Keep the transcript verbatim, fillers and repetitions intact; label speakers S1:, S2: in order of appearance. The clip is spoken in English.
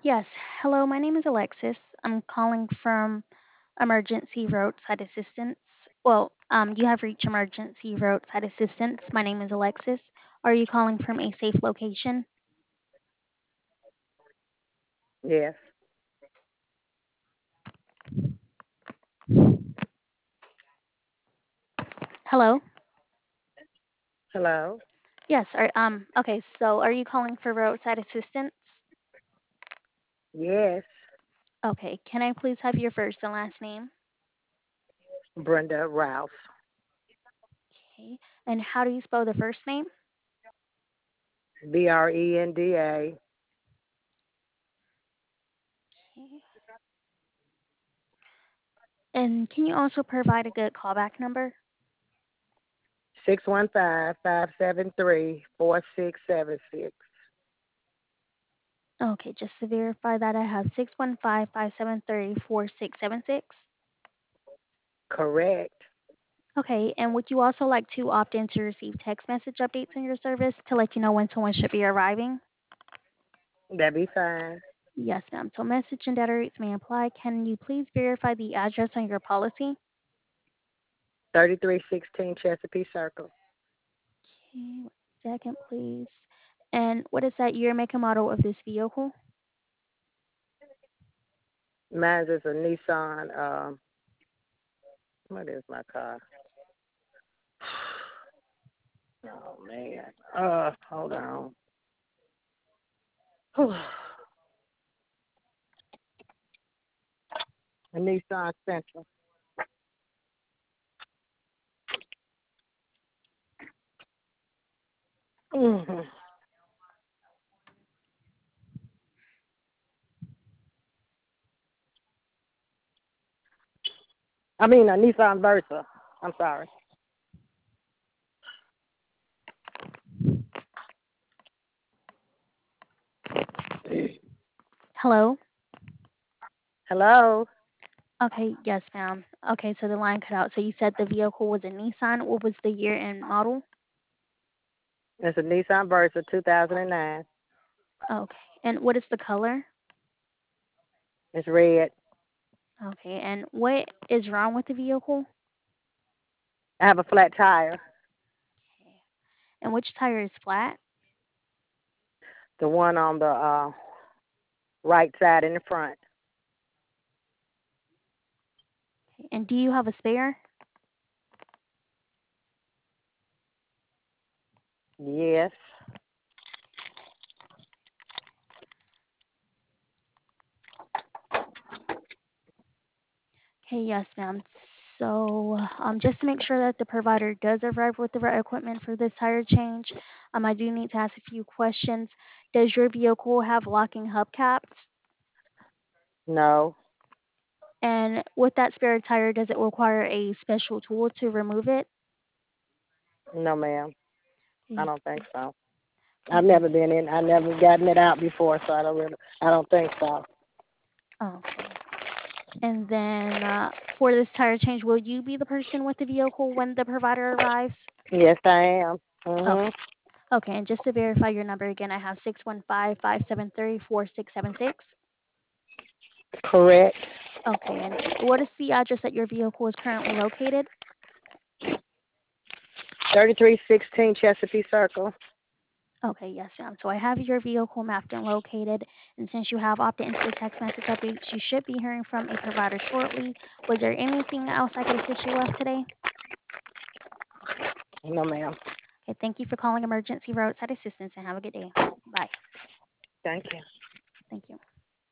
S1: Yes. Hello, my name is Alexis. I'm calling from Emergency Roadside Assistance. Well, um, you have reached Emergency Roadside Assistance. My name is Alexis. Are you calling from a safe location?
S2: Yes.
S1: Hello?
S2: Hello.
S1: Yes. Are, um, okay, so are you calling for roadside assistance?
S2: Yes.
S1: Okay, can I please have your first and last name?
S2: Brenda Rouse.
S1: Okay, and how do you spell the first name?
S2: B R E N D A.
S1: Okay. And can you also provide a good callback number?
S2: Six one five five seven three four six seven six.
S1: Okay, just to verify that I have six one five, five seven three, four six seven six.
S2: Correct.
S1: Okay, and would you also like to opt in to receive text message updates on your service to let you know when someone should be arriving?
S2: That be fine.
S1: Yes, ma'am. So message and data rates may apply. Can you please verify the address on your policy?
S2: Thirty-three sixteen Chesapeake Circle.
S1: Okay, one second, please. And what is that year, make, and model of this vehicle?
S2: Mine is a Nissan. Um, what is my car? Oh man. Uh, hold on. A Nissan Sentra. hmm I mean a Nissan Versa. I'm sorry.
S1: Hello?
S2: Hello.
S1: Okay, yes, ma'am. Okay, so the line cut out. So you said the vehicle was a Nissan. What was the year and model?
S2: It's a Nissan Versa two thousand nine.
S1: Okay, and what is the color?
S2: It's red.
S1: Okay, and what is wrong with the vehicle?
S2: I have a flat tire.
S1: Okay, and which tire is flat?
S2: The one on the uh, right side in the front.
S1: Okay, and do you have a spare?
S2: Yes.
S1: Okay, yes, ma'am. So, um, just to make sure that the provider does arrive with the right equipment for this tire change, um, I do need to ask a few questions. Does your vehicle have locking hubcaps?
S2: No.
S1: And with that spare tire, does it require a special tool to remove it?
S2: No, ma'am. I
S1: Okay,
S2: don't think so. I've
S1: okay,
S2: never been in. I never gotten it out before, so I don't really. I don't think so.
S1: okay. And then uh, for this tire change, will you be the person with the vehicle when the provider arrives?
S2: Yes, I am.
S1: Okay.
S2: Mhm.
S1: Okay, and just to verify your number again, I have six one five, five seven three, four six seven six.
S2: Correct.
S1: Okay, and what is the address that your vehicle is currently located?
S2: Thirty-three sixteen Chesapeake Circle.
S1: Okay, yes, ma'am. So I have your vehicle mapped and located, and since you have opted into the text message updates, you should be hearing from a provider shortly. Was there anything else I could assist you with today?
S2: No, ma'am.
S1: Okay, thank you for calling Emergency Roadside Assistance and have a good day. Bye.
S2: Thank you.
S1: Thank you.